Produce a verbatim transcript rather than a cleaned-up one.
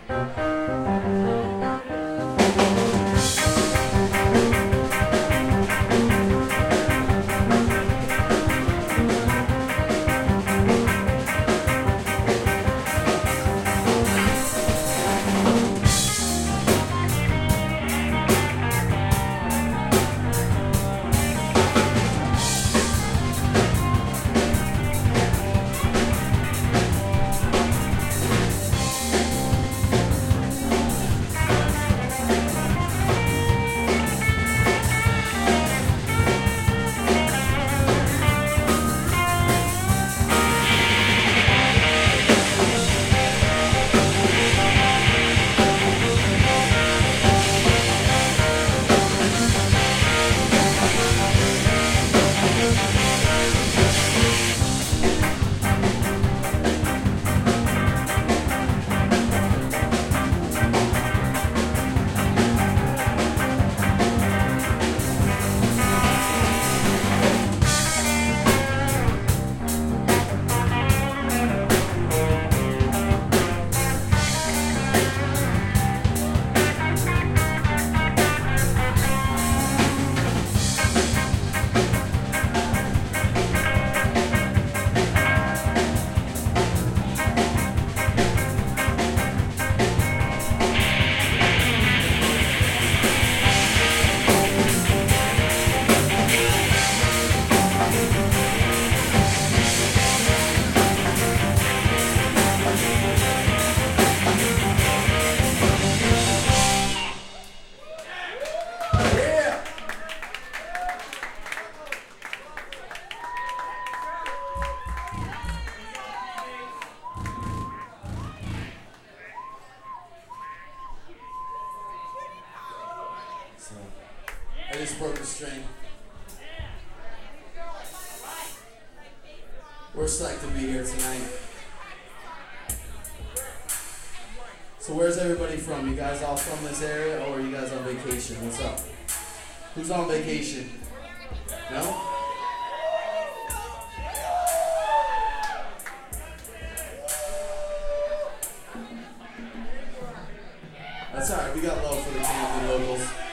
I just broke the string. We're psyched to be here tonight. So where's everybody from? You guys all from this area, or are you guys on vacation? What's up? Who's on vacation? No? That's alright, we got love for the Camden locals.